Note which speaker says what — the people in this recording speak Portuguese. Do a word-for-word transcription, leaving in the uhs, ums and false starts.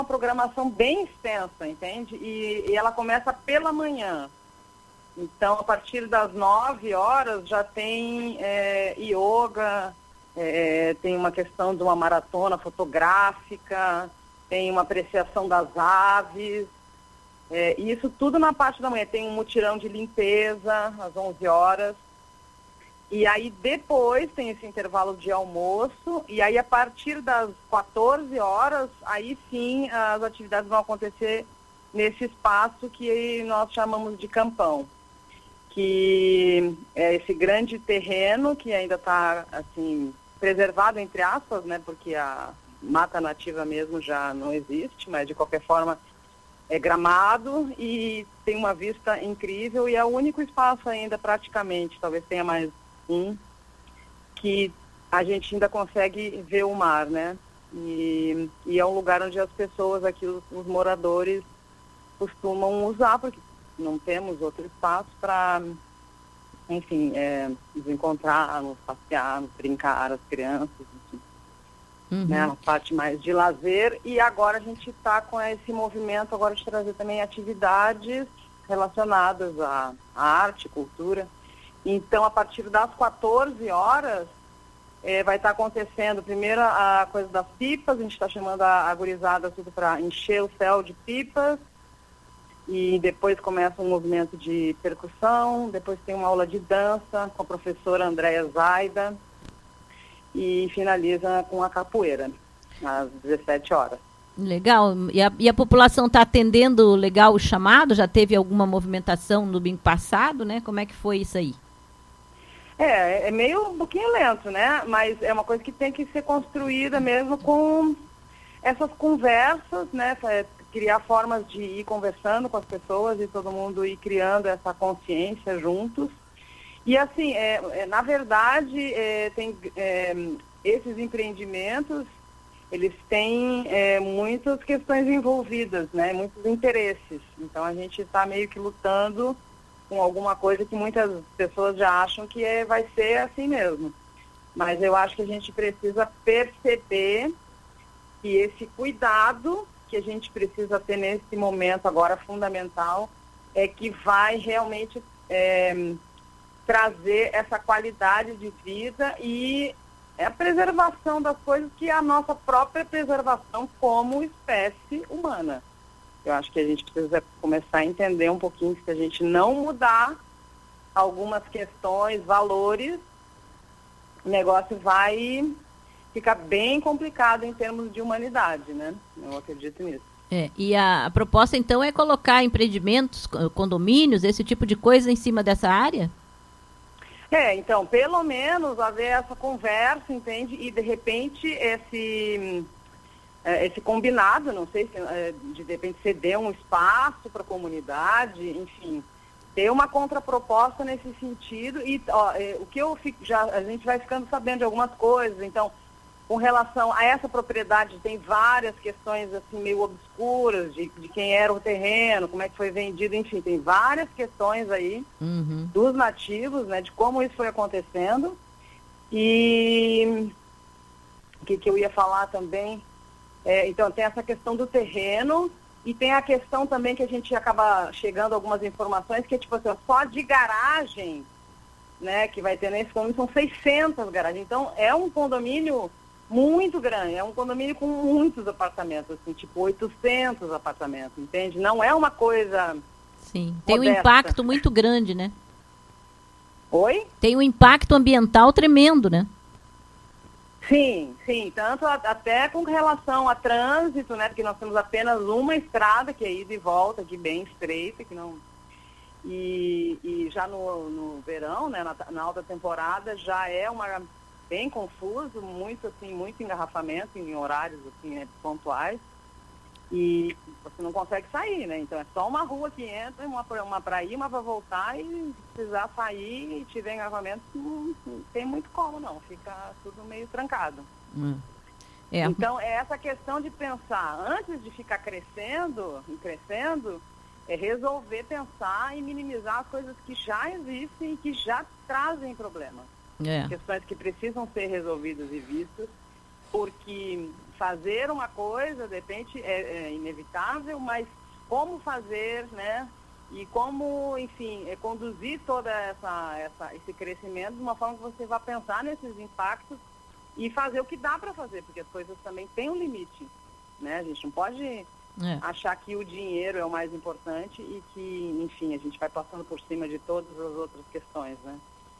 Speaker 1: uma programação bem extensa, entende? E, e ela começa pela manhã. Então, a partir das nove horas já tem é, yoga, é, tem uma questão de uma maratona fotográfica, tem uma apreciação das aves, é, e isso tudo na parte da manhã. Tem um mutirão de limpeza às onze horas. E aí depois tem esse intervalo de almoço, e aí a partir das quatorze horas, aí sim as atividades vão acontecer nesse espaço que nós chamamos de campão, que é esse grande terreno que ainda está assim, preservado, entre aspas, né, porque a mata nativa mesmo já não existe, mas de qualquer forma é gramado e tem uma vista incrível, e é o único espaço ainda praticamente, talvez tenha mais um, que a gente ainda consegue ver o mar, né? E, e é um lugar onde as pessoas aqui, os, os moradores, costumam usar, porque não temos outro espaço para, enfim, é, nos encontrar, nos passear, nos brincar, as crianças, enfim. Uhum. Né? A parte mais de lazer. E agora a gente está com esse movimento agora de trazer também atividades relacionadas à, à arte, cultura. Então, a partir das quatorze horas, eh, vai estar acontecendo primeiro a coisa das pipas, a gente está chamando a, a gurizada tudo para encher o céu de pipas, e depois começa um movimento de percussão, depois tem uma aula de dança com a professora Andréa Zaida, e finaliza com a capoeira, às dezessete horas.
Speaker 2: Legal. E a, e a população está atendendo legal o chamado? Já teve alguma movimentação no domingo passado, né? Como é que foi isso aí?
Speaker 1: É, é meio um pouquinho lento, né? Mas é uma coisa que tem que ser construída mesmo com essas conversas, né? Criar formas de ir conversando com as pessoas e todo mundo ir criando essa consciência juntos. E assim, é, é, na verdade, é, tem é, esses empreendimentos, eles têm é, muitas questões envolvidas, né? Muitos interesses. Então a gente está meio que lutando com alguma coisa que muitas pessoas já acham que é, vai ser assim mesmo. Mas eu acho que a gente precisa perceber que esse cuidado que a gente precisa ter nesse momento agora fundamental é que vai realmente é, trazer essa qualidade de vida e a preservação das coisas, que é a nossa própria preservação como espécie humana. Eu acho que a gente precisa começar a entender um pouquinho que se a gente não mudar algumas questões, valores, o negócio vai ficar bem complicado em termos de humanidade, né? Eu acredito nisso.
Speaker 2: É, e a, a proposta, então, é colocar empreendimentos, condomínios, esse tipo de coisa em cima dessa área?
Speaker 1: É, então, pelo menos haver essa conversa, entende? E, de repente, esse... esse combinado, não sei se de repente ceder um espaço para a comunidade, enfim, ter uma contraproposta nesse sentido. E ó, o que eu fico, já a gente vai ficando sabendo de algumas coisas. Então, com relação a essa propriedade, tem várias questões assim meio obscuras de, de quem era o terreno, como é que foi vendido, enfim, tem várias questões aí uhum. dos nativos, né, de como isso foi acontecendo. E o que, que eu ia falar também? É, então, tem essa questão do terreno e tem a questão também que a gente acaba chegando a algumas informações, que é tipo assim, só de garagem, né, que vai ter nesse condomínio, são seiscentas garagens. Então, é um condomínio muito grande, é um condomínio com muitos apartamentos, assim, tipo oitocentos apartamentos, entende? Não é uma coisa
Speaker 2: Sim, tem modesta. Um impacto muito grande, né?
Speaker 1: Oi?
Speaker 2: Tem um impacto ambiental tremendo, né?
Speaker 1: Sim, sim, tanto a, até com relação a trânsito, né, porque nós temos apenas uma estrada que é ida e volta, aqui bem estreita, que não... E, e já no, no verão, né, na, na alta temporada, já é uma bem confuso, muito assim, muito engarrafamento em horários assim, né, pontuais, e você não consegue sair, né, então é só uma rua que entra, uma, uma para ir, uma para voltar, e se precisar sair e tiver engarrafamento, não, não tem muito como não, fica tudo meio trancado. Hum. É. Então é essa questão de pensar, antes de ficar crescendo e crescendo, é resolver pensar e minimizar as coisas que já existem e que já trazem problemas. É. Questões que precisam ser resolvidas e vistas, porque fazer uma coisa, de repente, é, é inevitável, mas como fazer, né? E como, enfim, é, conduzir toda essa, essa, esse crescimento de uma forma que você vá pensar nesses impactos e fazer o que dá para fazer, porque as coisas também têm um limite, né? A gente não pode é. achar que o dinheiro é o mais importante e que, enfim, a gente vai passando por cima de todas as outras questões, né?